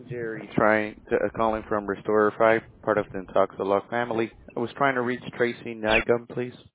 Jerry calling from Restorer 5, part of the Intoxilog family. I was trying to reach Tracy Nygum, please.